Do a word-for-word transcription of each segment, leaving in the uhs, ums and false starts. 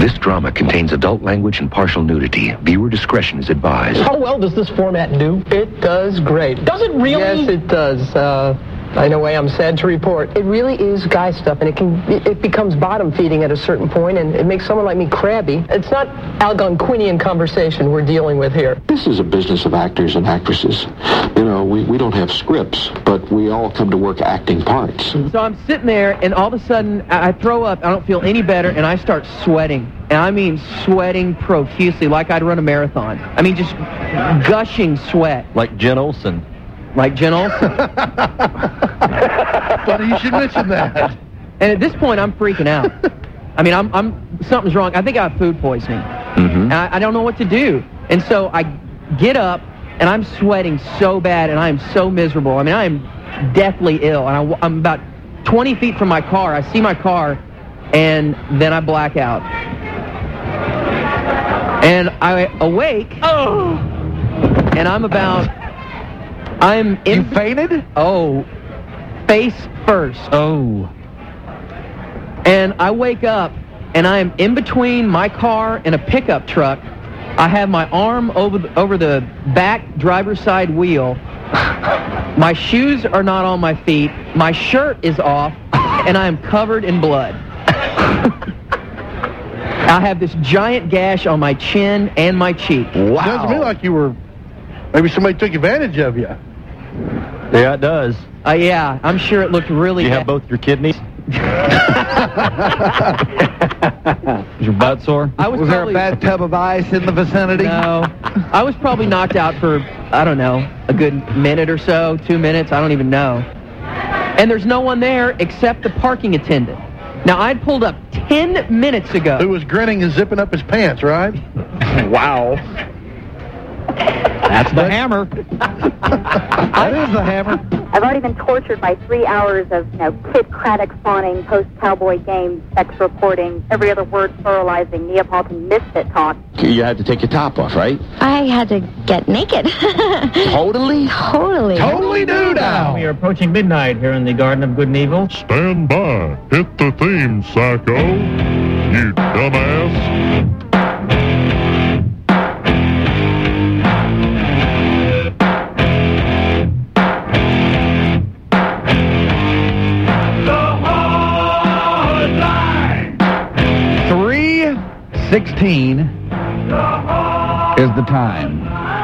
This drama contains adult language and partial nudity. Viewer discretion is advised. How well does this format do? It does great. Does it really? Yes, it does. Uh, in a way, I'm sad to report. It really is guy stuff, and it can it, it becomes bottom feeding at a certain point, and it makes someone like me crabby. It's not Algonquinian conversation we're dealing with here. This is a business of actors and actresses. You know, we, we don't have scripts, but we all come to work acting parts. So I'm sitting there, and all of a sudden, I throw up, I don't feel any better, and I start sweating. And I mean sweating profusely, like I'd run a marathon. I mean, just gushing sweat. Like Jen Olsen. Like Jen Olsen. Funny you should mention that. And at this point, I'm freaking out. I mean, I'm, I'm something's wrong. I think I have food poisoning. Mm-hmm. And I, I don't know what to do. And so I get up, and I'm sweating so bad, and I am so miserable. I mean, I am deathly ill. And I, I'm about twenty feet from my car. I see my car, and then I black out. And I awake, oh, and I'm about, I'm in... You fainted? Oh, face first. Oh. And I wake up, and I am in between my car and a pickup truck. I have my arm over the, over the back driver's side wheel. My shoes are not on my feet. My shirt is off, and I am covered in blood. I have this giant gash on my chin and my cheek. Wow. It sounds to me like you were, maybe somebody took advantage of you. Yeah, it does. Uh, yeah, I'm sure it looked really You bad. have both your kidneys? Is your butt sore? I was was probably, there a bathtub of ice in the vicinity? No. I was probably knocked out for, I don't know, a good minute or so, two minutes, I don't even know. And there's no one there except the parking attendant. Now, I'd pulled up ten minutes ago. Who was grinning and zipping up his pants, right? Wow. That's the hammer. That is the hammer. I've already been tortured by three hours of, you know, Kid Craddock fawning, post-cowboy games, sex reporting, every other word pluralizing, Neapolitan misfit talk. You had to take your top off, right? I had to get naked. Totally? Totally. Totally do now. We are approaching midnight here in the Garden of Good and Evil. Stand by. Hit the theme, psycho. You dumbass. sixteen is the time.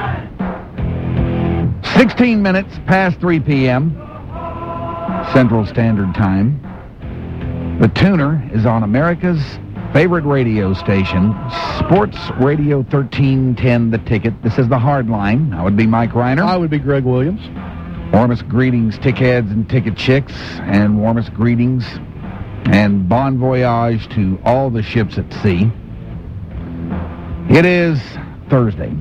sixteen minutes past three p.m. Central Standard Time. The Tuner is on America's favorite radio station, Sports Radio thirteen ten, The Ticket. This is the Hard Line. I would be Mike Reiner. I would be Greg Williams. Warmest greetings, tickheads and ticket chicks, and warmest greetings and bon voyage to all the ships at sea. It is Thursday,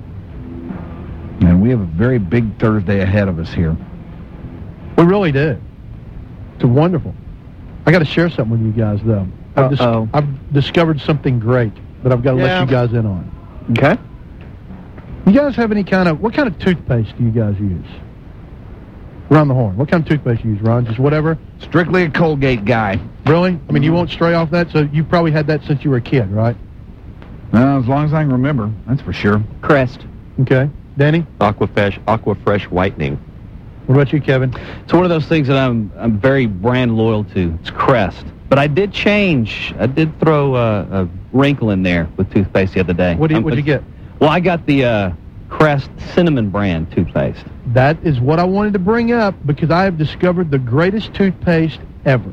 and we have a very big Thursday ahead of us here. We really do. It's wonderful. I got to share something with you guys, though. I've, dis- I've discovered something great that I've got to Yeah. let you guys in on. Okay. You guys have any kind of, what kind of toothpaste do you guys use? Around the horn. What kind of toothpaste do you use, Ron? Just whatever? Strictly a Colgate guy. Really? I mean, you won't stray off that? So you probably had that since you were a kid, right? Uh, as long as I can remember, that's for sure. Crest. Okay. Danny? Aquafresh, Aquafresh whitening. What about you, Kevin? It's one of those things that I'm I'm very brand loyal to. It's Crest. But I did change. I did throw uh, a wrinkle in there with toothpaste the other day. What do you, Um, what'd you get? Well, I got the uh, Crest cinnamon brand toothpaste. That is what I wanted to bring up because I have discovered the greatest toothpaste ever.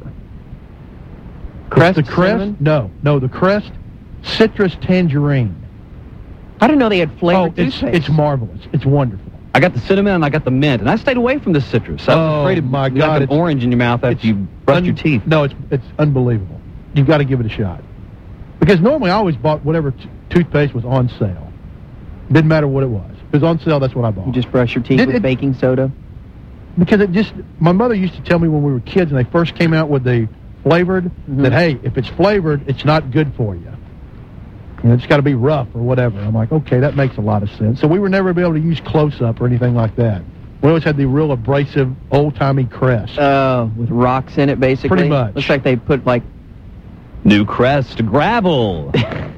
Crest It's the Crest? cinnamon? No, no, the Crest Citrus Tangerine. I didn't know they had flavored Oh, it's, toothpaste. it's marvelous. It's wonderful. I got the cinnamon and I got the mint, and I stayed away from the citrus. I was Oh, afraid of my like God, an it's- orange in your mouth after it's you brushed un- your teeth. No, it's it's unbelievable. You've got to give it a shot. Because normally I always bought whatever t- toothpaste was on sale. Didn't matter what it was. If it was on sale, that's what I bought. You just brush your teeth Did with it- baking soda? Because it just, my mother used to tell me when we were kids and they first came out with the flavored, Mm-hmm. that, hey, if it's flavored, it's not good for you. You know, it's got to be rough or whatever. I'm like, okay, that makes a lot of sense. So we were never able to use close-up or anything like that. We always had the real abrasive, old-timey Crest. Uh, with rocks in it, basically? Pretty much. Looks like they put, like... New Crest gravel.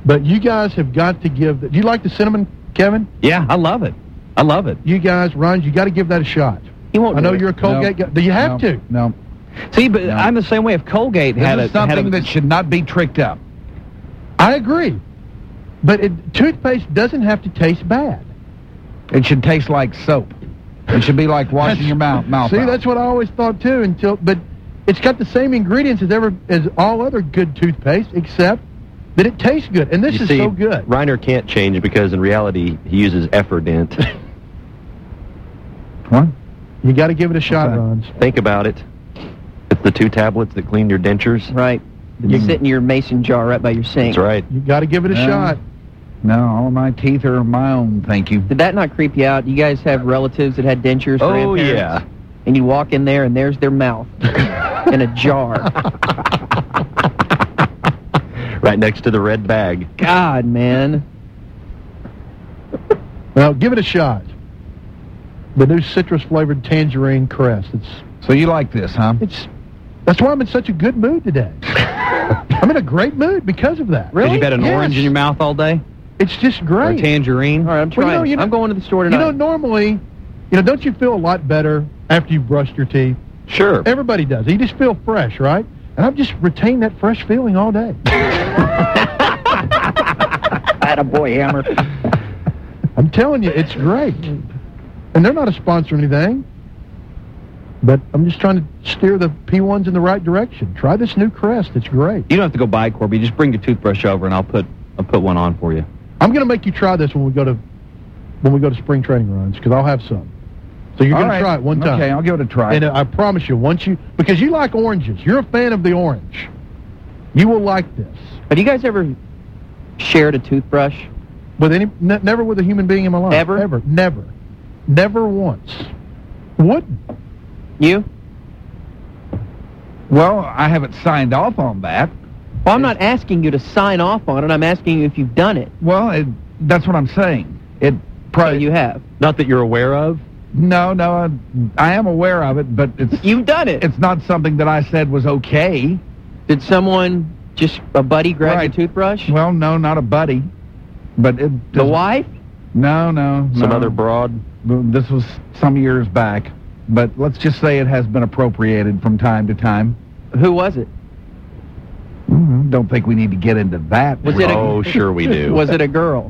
But you guys have got to give... The, do you like the cinnamon, Kevin? Yeah, I love it. I love it. You guys, Ron, you got to give that a shot. You won't I know do it. you're a Colgate No. guy. Do you have No. to? No. See, but No. I'm the same way. If Colgate This had is a had something a, that should not be tricked up. I agree. But it, toothpaste doesn't have to taste bad. It should taste like soap. It should be like washing That's- your mouth. mouth See, out. that's what I always thought too. Until, but it's got the same ingredients as ever as all other good toothpaste, except that it tastes good. And this You is see, so good. Reiner can't change because in reality he uses Efferdent. What? You got to give it a shot, Okay. Ron. Think about it. It's the two tablets that clean your dentures. Right. You sit in your mason jar right by your sink. That's right. You got to give it a Yeah. shot. No, all my teeth are my own, thank you. Did that not creep you out? You guys have relatives that had dentures? Oh, grandparents? yeah. And you walk in there and there's their mouth in a jar. Right next to the red bag. God, man. Well, give it a shot. The new citrus-flavored tangerine crest. It's So you like this, huh? it's. That's why I'm in such a good mood today. I'm in a great mood because of that. Because you've had an Yes. orange in your mouth all day? It's just Or a great. tangerine? All right, I'm Well, you trying. know, you know- I'm going to the store You tonight. know, normally, you know, don't you feel a lot better after you've brushed your teeth? Sure. Everybody does. You just feel fresh, right? And I've just retained that fresh feeling all day. Attaboy, Hammer. I'm telling you, it's great. And they're not a sponsor or anything. But I'm just trying to steer the P ones in the right direction. Try this new crest. It's great. You don't have to go buy it, Corby. Just bring your toothbrush over and I'll put I'll put one on for you. I'm going to make you try this when we go to when we go to spring training runs because I'll have some. So you're All going right. to try it one time. Okay, I'll give it a try. And uh, I promise you, once you because you like oranges, you're a fan of the orange. You will like this. Have you guys ever shared a toothbrush? With any, ne- never with a human being in my life. Ever? Ever. Never. Never once. Wouldn't. You? Well, I haven't signed off on that. Well, I'm not asking you to sign off on it. I'm asking you if you've done it. Well, it, that's what I'm saying. It So probably you have. Not that you're aware of. No, no, I, I am aware of it, but it's You've done it. it's not something that I said was okay. Did someone, just a buddy, grab Right. your toothbrush? Well, no, not a buddy, but it. The doesn't- wife? No, no, Some no. other broad. This was some years back, but let's just say it has been appropriated from time to time. Who was it? Mhm, Don't think we need to get into that. Was it a- Oh, sure we do. Was it a girl?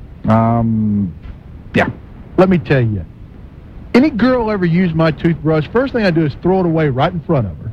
Um, yeah. Let me tell you. Any girl ever use my toothbrush, first thing I do is throw it away right in front of her.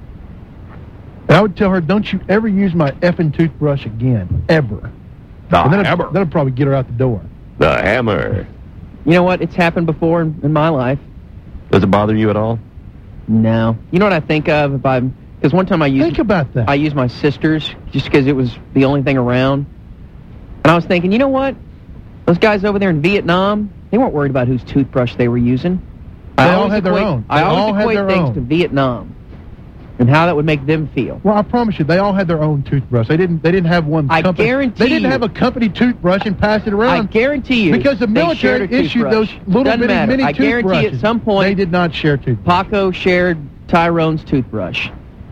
And I would tell her, don't you ever use my effing toothbrush again. Ever. The and then hammer. I'd, that'll probably get her out the door. The hammer. You know what? It's happened before in, in my life. Does it bother you at all? No. You know what I think of if I'm... Because one time I used... Think about that. I used my sister's just because it was the only thing around. And I was thinking, you know what? Those guys over there in Vietnam, they weren't worried about whose toothbrush they were using. They I all always had their equate- own. I They always all had equate their things own. to Vietnam and how that would make them feel. Well, I promise you, they all had their own toothbrush. They didn't. They didn't have one. I company. guarantee They didn't you- have a company toothbrush and pass it I around. guarantee you. because the they military shared a issued those toothbrush. little Doesn't bitty matter. mini I guarantee toothbrushes. at some point they did not share toothbrush. Paco shared Tyrone's toothbrush.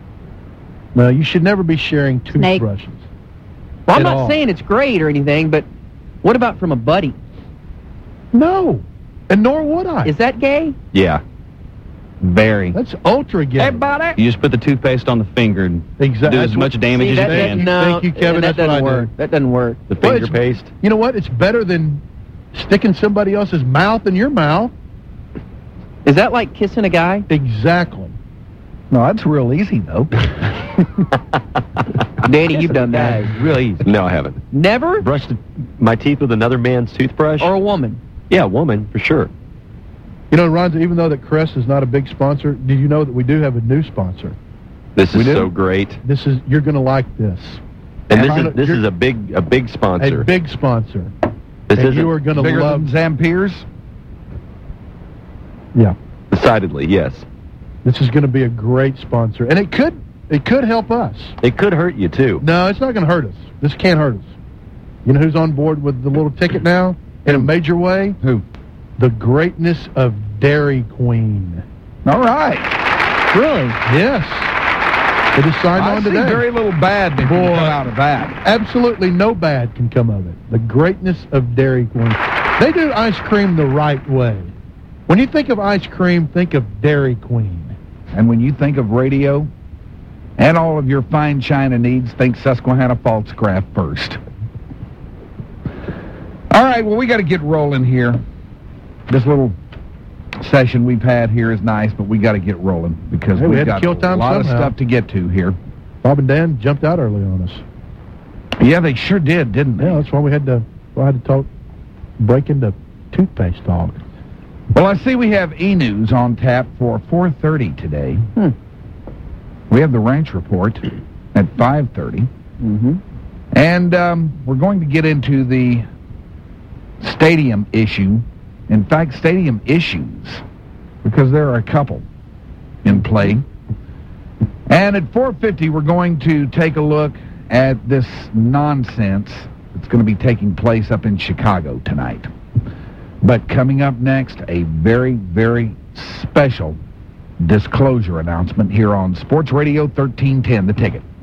No, you should never be sharing Snake. toothbrushes. Well, I'm At not all. saying it's great or anything, but what about from a buddy? No, and nor would I. Is that gay? Yeah. Very. That's ultra gay. Everybody? You just put the toothpaste on the finger and Exactly. do That's as what- much damage See, as that, you that, can. no, Thank you, Kevin. That That's what doesn't I do. work. That doesn't work. The Well, finger it's- paste. You know what? It's better than sticking somebody else's mouth in your mouth. Is that like kissing a guy? Exactly. No, that's real easy though. Danny, you've done that. Guys, really easy. No, I haven't. Never? Brushed my teeth with another man's toothbrush? Or a woman? Yeah, woman, for sure. You know, Ron, even though that Crest is not a big sponsor, did you know that we do have a new sponsor? This We is do? so great. This is you're going to like this. And this Trying is to- this you're- is a big a big sponsor. A big sponsor. This and isn't you are going to Bigger love. than Zampiers? Yeah, decidedly, yes. this is going to be a great sponsor, and it could it could help us. It could hurt you too. No, it's not going to hurt us. This can't hurt us. You know who's on board with the little ticket now in a major way? Who? The greatness of Dairy Queen. All right. Really? Yes. They just signed I on see today. very little bad that can Boy. come out of that. Absolutely no bad can come of it. The greatness of Dairy Queen. They do ice cream the right way. When you think of ice cream, think of Dairy Queen. And when you think of radio and all of your fine china needs, think Susquehanna Faltzcraft first. All right, well, we got to get rolling here. This little session we've had here is nice, but we got to get rolling because Hey, we we've had to got kill a time lot somehow. of stuff to get to here. Bob and Dan jumped out early on us. Yeah, they sure did, didn't they? Yeah, that's why we had to, we had to talk, break into toothpaste talk. Well, I see we have E-News on tap for four thirty today. Hmm. We have the Ranch Report at five thirty. Mm-hmm. And um, we're going to get into the stadium issue. In fact, stadium issues, because there are a couple in play. And at four fifty, we're going to take a look at this nonsense that's going to be taking place up in Chicago tonight. But coming up next, a very, very special disclosure announcement here on Sports Radio thirteen ten, The Ticket.